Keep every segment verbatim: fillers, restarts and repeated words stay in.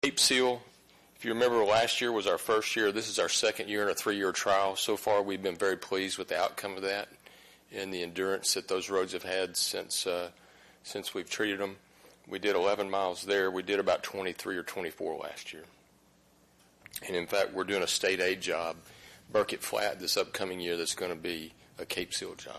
Cape Seal, if you remember, last year was our first year. This is our second year in a three-year trial. So far, we've been very pleased with the outcome of that and the endurance that those roads have had since uh, since we've treated them. We did eleven miles there. We did about twenty-three or twenty-four last year. And in fact, we're doing a state aid job, Burkett Flat, this upcoming year that's going to be a Cape Seal job.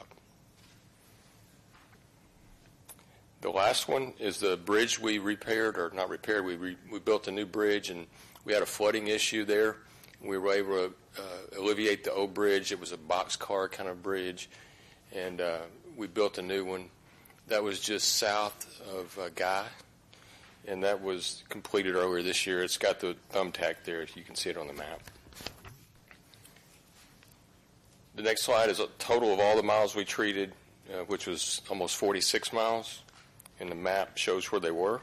The last one is the bridge we repaired, or not repaired, we, re, we built a new bridge, and we had a flooding issue there. We were able to uh, alleviate the old bridge. It was a boxcar kind of bridge, and uh, we built a new one. That was just south of uh, Guy, and that was completed earlier this year. It's got the thumbtack there, if you can see it on the map. The next slide is a total of all the miles we treated, uh, which was almost forty-six miles, and the map shows where they were.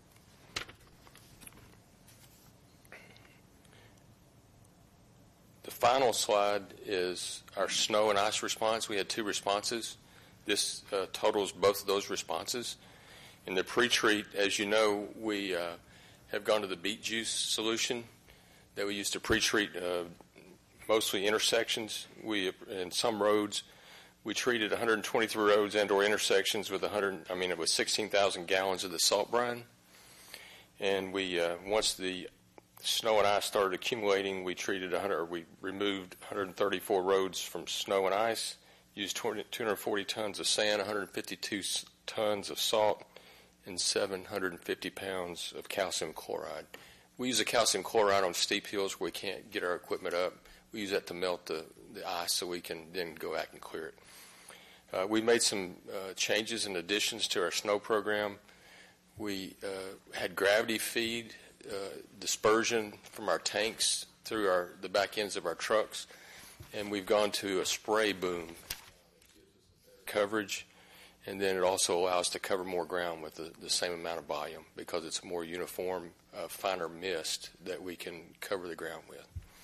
The final slide is our snow and ice response. We had two responses. This uh, totals both of those responses. In the pre-treat, as you know, we uh, have gone to the beet juice solution that we used to pre-treat uh, mostly intersections. We, in some roads, we treated one hundred twenty-three roads and/or intersections with one hundred. I mean, it was sixteen thousand gallons of the salt brine. And we, uh, once the snow and ice started accumulating, we treated one hundred. Or we removed one hundred thirty-four roads from snow and ice. Used two hundred forty tons of sand, one hundred fifty-two tons of salt, and seven hundred fifty pounds of calcium chloride. We use the calcium chloride on steep hills where we can't get our equipment up. We use that to melt the, the ice so we can then go back and clear it. Uh, we made some uh, changes and additions to our snow program. We uh, had gravity feed uh, dispersion from our tanks through our the back ends of our trucks, and we've gone to a spray boom coverage, and then it also allows us to cover more ground with the, the same amount of volume because it's a more uniform, uh, finer mist that we can cover the ground with.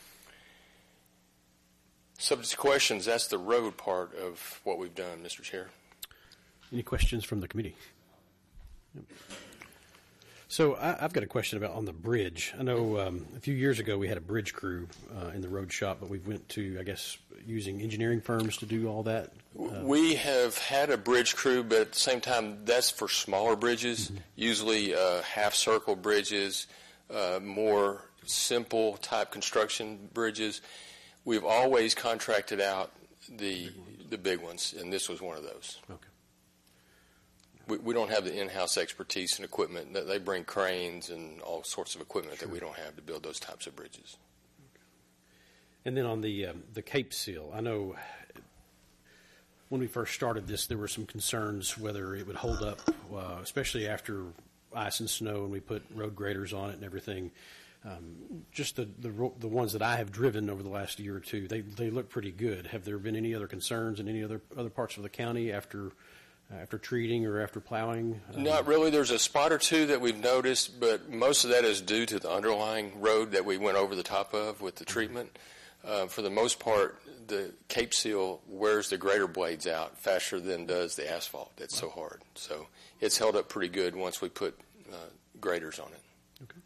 Subject to questions, that's the road part of what we've done, Mister Chair. Any questions from the committee? Yep. So I, I've got a question about on the bridge. I know um, a few years ago we had a bridge crew uh, in the road shop, but we went to, I guess, using engineering firms to do all that. Uh, we have had a bridge crew, but at the same time, that's for smaller bridges, mm-hmm. usually uh, half-circle bridges, uh, more simple type construction bridges. We've always contracted out the the big ones, and this was one of those. Okay. We, we don't have the in-house expertise and equipment. They bring cranes and all sorts of equipment sure. that we don't have to build those types of bridges. Okay. And then on the um, the Cape Seal, I know when we first started this, there were some concerns whether it would hold up, uh, especially after ice and snow, and we put road graders on it and everything. Um, just the, the the ones that I have driven over the last year or two, they they look pretty good. Have there been any other concerns in any other other parts of the county after uh, after treating or after plowing? Um, Not really. There's a spot or two that we've noticed, but most of that is due to the underlying road that we went over the top of with the treatment. Uh, for the most part, the Cape Seal wears the grader blades out faster than does the asphalt. It's wow. so hard. So it's held up pretty good once we put uh, graders on it. Okay.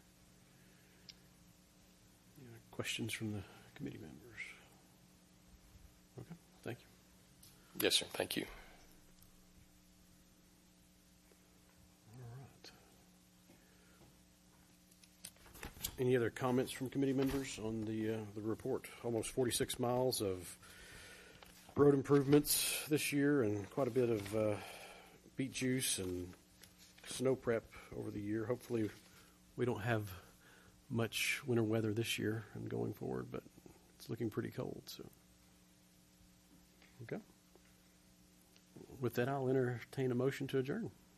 Questions from the committee members? Okay, thank you. Yes, sir. Thank you. All right. Any other comments from committee members on the uh, the report? Almost forty-six miles of road improvements this year, and quite a bit of uh, beet juice and snow prep over the year. Hopefully, we don't have much winter weather this year and going forward, but it's looking pretty cold. So, okay. With that, I'll entertain a motion to adjourn.